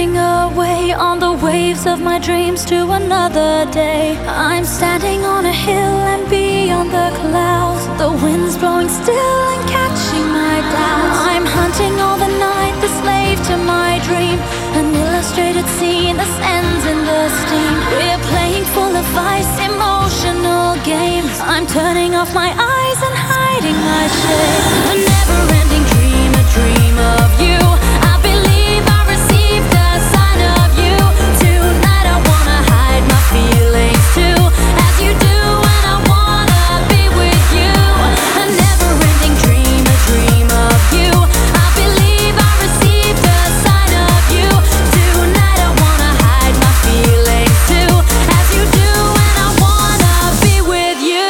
drifting away on the waves of my dreams to another day. I'm standing on a hill and beyond the clouds, the wind's blowing still and catching my doubts. I'm hunting all the night, the slave to my dream, an illustrated scene that ends in the steam. We're playing full of vice, emotional games. I'm turning off my eyes and hiding my shame. A never-ending dream, a dream of you. I believe I received a sign of you. Tonight I wanna hide my feelings too, as you do, and I wanna be with you. A never-ending dream, a dream of you. I believe I received a sign of you. Tonight I wanna hide my feelings too, as you do, and I wanna be with you.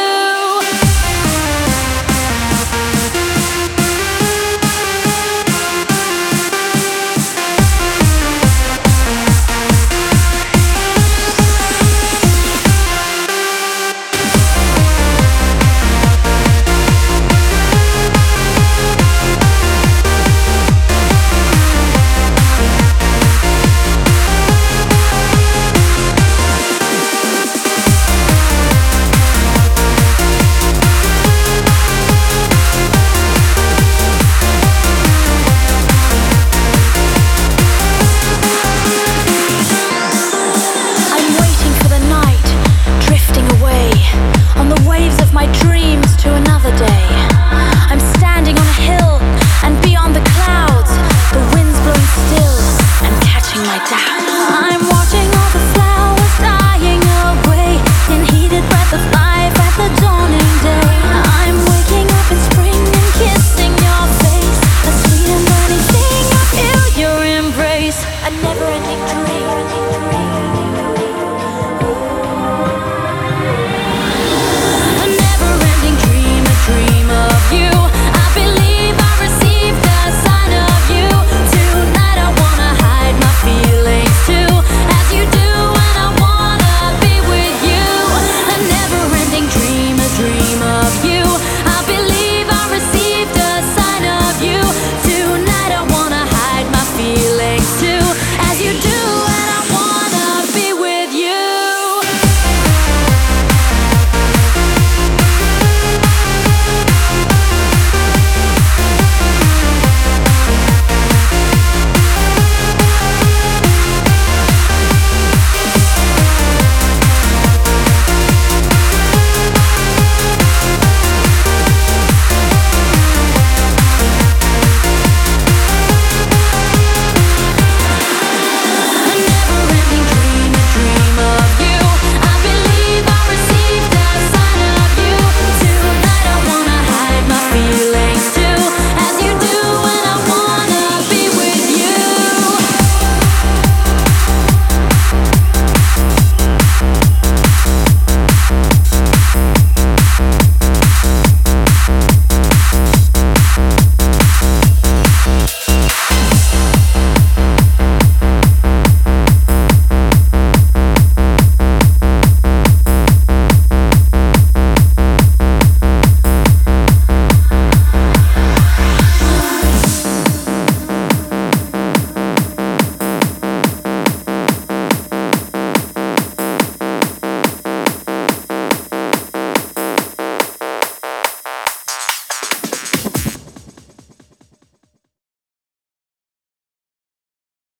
A never-ending dream.